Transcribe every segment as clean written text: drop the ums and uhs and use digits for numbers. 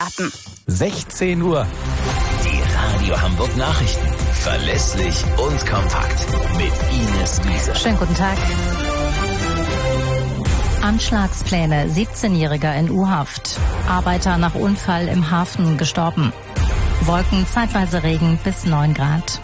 starten. 16 Uhr. Die Radio Hamburg Nachrichten. Verlässlich und kompakt. Mit Ines Wiese. Schönen guten Tag. Anschlagspläne, 17-Jähriger in U-Haft. Arbeiter nach Unfall im Hafen gestorben. Wolken, zeitweise Regen bis 9 Grad.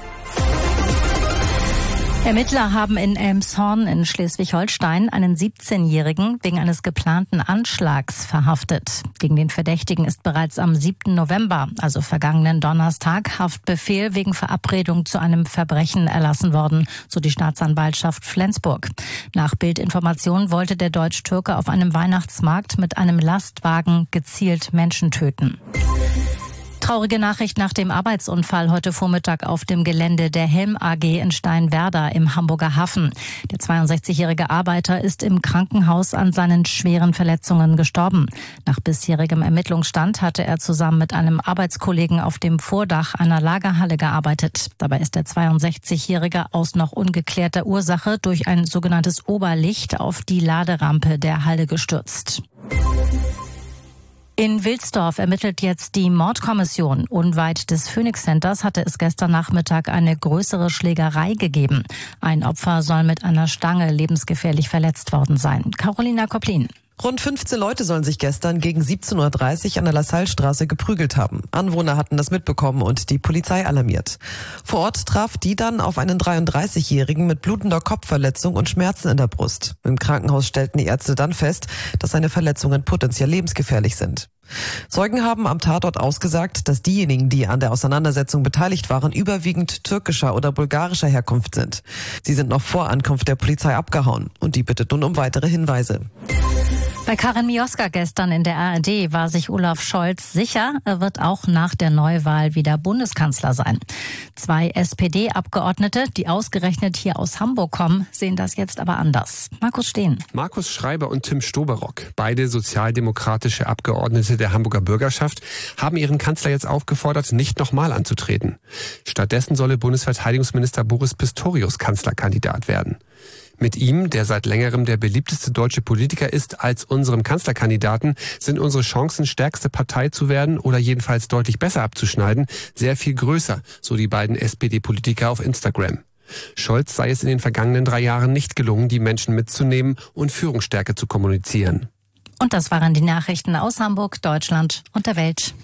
Ermittler haben in Elmshorn in Schleswig-Holstein einen 17-Jährigen wegen eines geplanten Anschlags verhaftet. Gegen den Verdächtigen ist bereits am 7. November, also vergangenen Donnerstag, Haftbefehl wegen Verabredung zu einem Verbrechen erlassen worden, so die Staatsanwaltschaft Flensburg. Nach Bildinformationen wollte der Deutsch-Türke auf einem Weihnachtsmarkt mit einem Lastwagen gezielt Menschen töten. Traurige Nachricht nach dem Arbeitsunfall heute Vormittag auf dem Gelände der Helm AG in Steinwerder im Hamburger Hafen. Der 62-jährige Arbeiter ist im Krankenhaus an seinen schweren Verletzungen gestorben. Nach bisherigem Ermittlungsstand hatte er zusammen mit einem Arbeitskollegen auf dem Vordach einer Lagerhalle gearbeitet. Dabei ist der 62-jährige aus noch ungeklärter Ursache durch ein sogenanntes Oberlicht auf die Laderampe der Halle gestürzt. In Wilsdorf ermittelt jetzt die Mordkommission. Unweit des Phoenix Centers hatte es gestern Nachmittag eine größere Schlägerei gegeben. Ein Opfer soll mit einer Stange lebensgefährlich verletzt worden sein. Carolina Koplin. Rund 15 Leute sollen sich gestern gegen 17.30 Uhr an der Lassallestraße geprügelt haben. Anwohner hatten das mitbekommen und die Polizei alarmiert. Vor Ort traf die dann auf einen 33-Jährigen mit blutender Kopfverletzung und Schmerzen in der Brust. Im Krankenhaus stellten die Ärzte dann fest, dass seine Verletzungen potenziell lebensgefährlich sind. Zeugen haben am Tatort ausgesagt, dass diejenigen, die an der Auseinandersetzung beteiligt waren, überwiegend türkischer oder bulgarischer Herkunft sind. Sie sind noch vor Ankunft der Polizei abgehauen und die bittet nun um weitere Hinweise. Bei Karin Mioska gestern in der ARD war sich Olaf Scholz sicher, er wird auch nach der Neuwahl wieder Bundeskanzler sein. 2 SPD-Abgeordnete, die ausgerechnet hier aus Hamburg kommen, sehen das jetzt aber anders. Markus Steen. Markus Schreiber und Tim Stoberock, beide sozialdemokratische Abgeordnete der Hamburger Bürgerschaft, haben ihren Kanzler jetzt aufgefordert, nicht nochmal anzutreten. Stattdessen solle Bundesverteidigungsminister Boris Pistorius Kanzlerkandidat werden. Mit ihm, der seit längerem der beliebteste deutsche Politiker ist, als unserem Kanzlerkandidaten, sind unsere Chancen, stärkste Partei zu werden oder jedenfalls deutlich besser abzuschneiden, sehr viel größer, so die beiden SPD-Politiker auf Instagram. Scholz sei es in den vergangenen 3 Jahren nicht gelungen, die Menschen mitzunehmen und Führungsstärke zu kommunizieren. Und das waren die Nachrichten aus Hamburg, Deutschland und der Welt.